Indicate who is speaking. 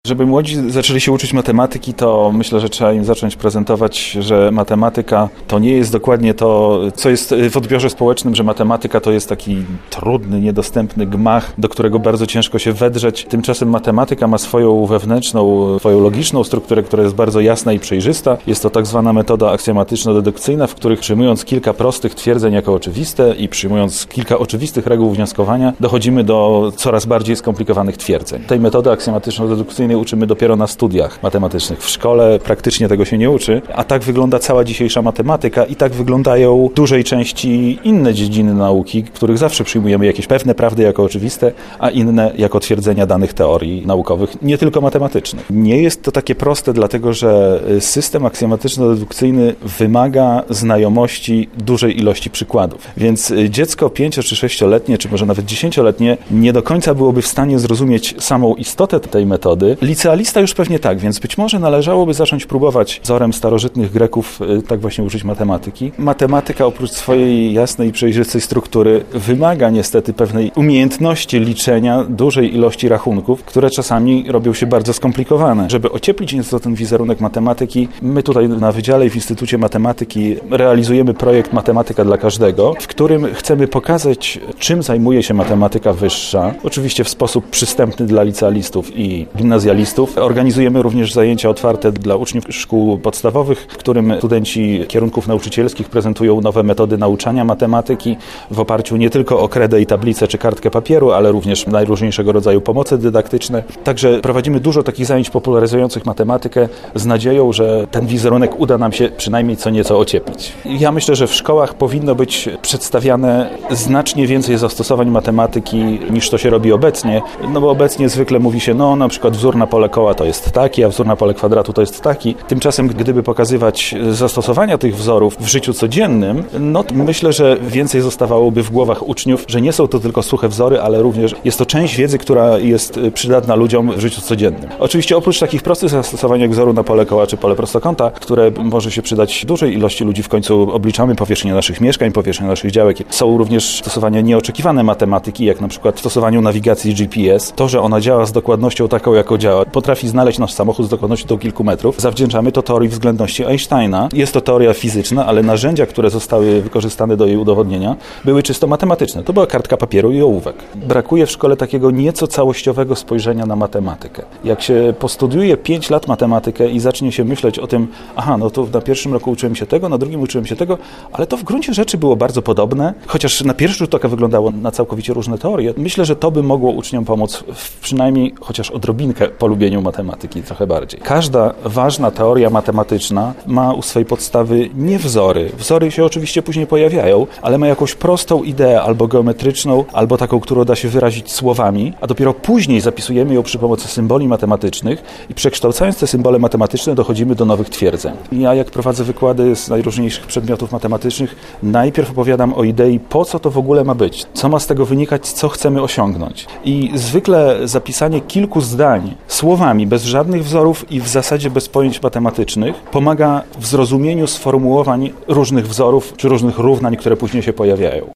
Speaker 1: Żeby młodzi zaczęli się uczyć matematyki, to myślę, że trzeba im zacząć prezentować, że matematyka to nie jest dokładnie to, co jest w odbiorze społecznym, że matematyka to jest taki trudny, niedostępny gmach, do którego bardzo ciężko się wedrzeć. Tymczasem matematyka ma swoją wewnętrzną, swoją logiczną strukturę, która jest bardzo jasna i przejrzysta. Jest to tak zwana metoda aksjomatyczno-dedukcyjna, w których przyjmując kilka prostych twierdzeń jako oczywiste i przyjmując kilka oczywistych reguł wnioskowania, dochodzimy do coraz bardziej skomplikowanych twierdzeń. Tej metody aksjomatyczno-dedukcyjnej uczymy dopiero na studiach matematycznych. W szkole praktycznie tego się nie uczy, a tak wygląda cała dzisiejsza matematyka i tak wyglądają w dużej części inne dziedziny nauki, w których zawsze przyjmujemy jakieś pewne prawdy jako oczywiste, a inne jako twierdzenia danych teorii naukowych, nie tylko matematycznych. Nie jest to takie proste, dlatego że system aksjomatyczno-dedukcyjny wymaga znajomości dużej ilości przykładów. Więc dziecko 5- czy 6-letnie, czy może nawet 10-letnie nie do końca byłoby w stanie zrozumieć samą istotę tej metody. Licealista już pewnie tak, więc być może należałoby zacząć próbować wzorem starożytnych Greków tak właśnie uczyć matematyki. Matematyka oprócz swojej jasnej i przejrzystej struktury wymaga niestety pewnej umiejętności liczenia dużej ilości rachunków, które czasami robią się bardzo skomplikowane. Żeby ocieplić nieco ten wizerunek matematyki, my tutaj na Wydziale i w Instytucie Matematyki realizujemy projekt Matematyka dla każdego, w którym chcemy pokazać, czym zajmuje się matematyka wyższa, oczywiście w sposób przystępny dla licealistów i gimnazjalistów. Organizujemy również zajęcia otwarte dla uczniów szkół podstawowych, w którym studenci kierunków nauczycielskich prezentują nowe metody nauczania matematyki w oparciu nie tylko o kredę i tablicę czy kartkę papieru, ale również najróżniejszego rodzaju pomocy dydaktyczne. Także prowadzimy dużo takich zajęć popularyzujących matematykę z nadzieją, że ten wizerunek uda nam się przynajmniej co nieco ocieplić. Ja myślę, że w szkołach powinno być przedstawiane znacznie więcej zastosowań matematyki niż to się robi obecnie, no bo obecnie zwykle mówi się, na przykład wzór na pole koła to jest taki, a wzór na pole kwadratu to jest taki. Tymczasem, gdyby pokazywać zastosowania tych wzorów w życiu codziennym, to myślę, że więcej zostawałoby w głowach uczniów, że nie są to tylko suche wzory, ale również jest to część wiedzy, która jest przydatna ludziom w życiu codziennym. Oczywiście oprócz takich prostych zastosowań jak wzoru na pole koła czy pole prostokąta, które może się przydać dużej ilości ludzi, w końcu obliczamy powierzchnię naszych mieszkań, powierzchnię naszych działek. Są również stosowania nieoczekiwane matematyki, jak na przykład w stosowaniu nawigacji GPS. To, że ona działa z dokładnością taką, jaką działa, potrafi znaleźć nasz samochód z dokładnością do kilku metrów. Zawdzięczamy to teorii względności Einsteina. Jest to teoria fizyczna, ale narzędzia, które zostały wykorzystane do jej udowodnienia, były czysto matematyczne. To była kartka papieru i ołówek. Brakuje w szkole takiego nieco całościowego spojrzenia na matematykę. Jak się postudiuje 5 lat matematykę i zacznie się myśleć o tym, to na pierwszym roku uczyłem się tego, na drugim uczyłem się tego, ale to w gruncie rzeczy było bardzo podobne, chociaż na pierwszy rzut oka wyglądało na całkowicie różne teorie. Myślę, że to by mogło uczniom pomóc w przynajmniej chociaż odrobinkę polubieniu matematyki trochę bardziej. Każda ważna teoria matematyczna ma u swej podstawy nie wzory. Wzory się oczywiście później pojawiają, ale ma jakąś prostą ideę, albo geometryczną, albo taką, którą da się wyrazić słowami, a dopiero później zapisujemy ją przy pomocy symboli matematycznych i przekształcając te symbole matematyczne dochodzimy do nowych twierdzeń. Ja jak prowadzę wykłady z najróżniejszych przedmiotów matematycznych, najpierw opowiadam o idei, po co to w ogóle ma być, co ma z tego wynikać, co chcemy osiągnąć. I zwykle zapisanie kilku zdań słowami, bez żadnych wzorów i w zasadzie bez pojęć matematycznych, pomaga w zrozumieniu sformułowań różnych wzorów czy różnych równań, które później się pojawiają.